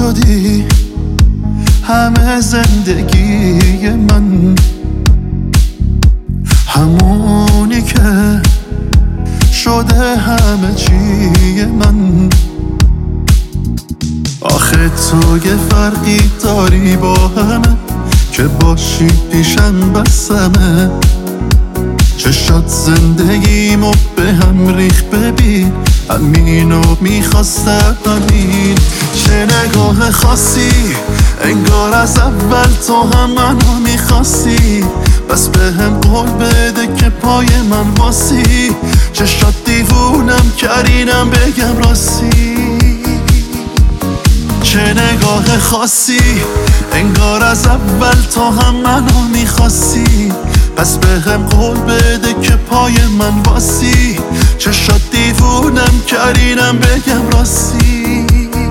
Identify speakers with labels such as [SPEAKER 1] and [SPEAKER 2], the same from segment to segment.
[SPEAKER 1] شدی همه زندگی من، همونی که شده همه چی من. آخه تو یه فرقی داری با همه، که باشی پیشم بسمه. چشات زندگیمو به هم ریخ، ببین همینو میخواستم همین. چه نگاه خاصی، انگار از اول تو هم منو میخواستی. بس به هم قول بده که پای من واسی. چشات دیوونم کردینم بگم راستی. چه نگاه خاصی، انگار از اول تو هم منو میخواستی. پس به هم قول بده که پای من واسی. چشات دیوونم کردینم بگم راستی.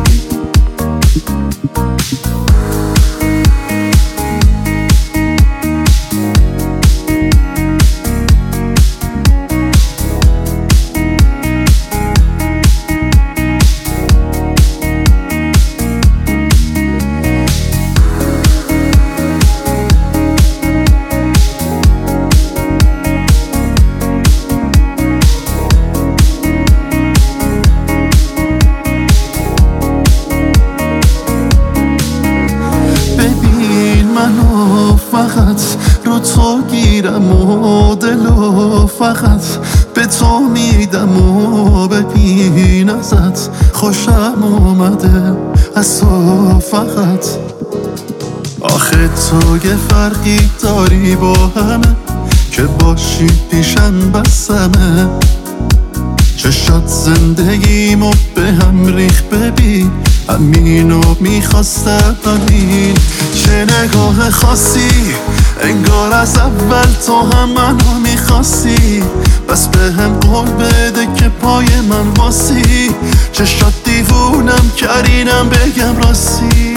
[SPEAKER 1] فقط رو تو گیرم و دلو فقط به تو میدم و ببین ازت خوشم اومده از تو فقط. آخه تو یه فرقی داری با همه، که باشی پیشم بسمه. چشات زندگیمو به هم ریخ، ببین همینو میخواستم همین. چه نگاه خاصی، انگار از اول تو هم منو میخواستی. بس به هم قول بده که پای من واسی. چشات دیوونم کردینم بگم راستی.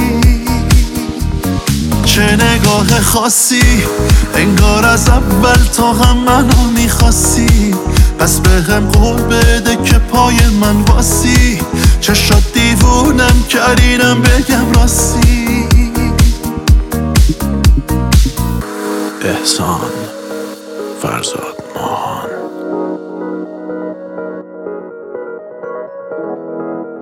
[SPEAKER 1] چه نگاه خاصی، انگار از اول تو هم منو میخواستی. پس به هم قول بده که پای من واسی. چشات دیوونم کردینم بگم راستی.
[SPEAKER 2] احسان فرزاد ماهان.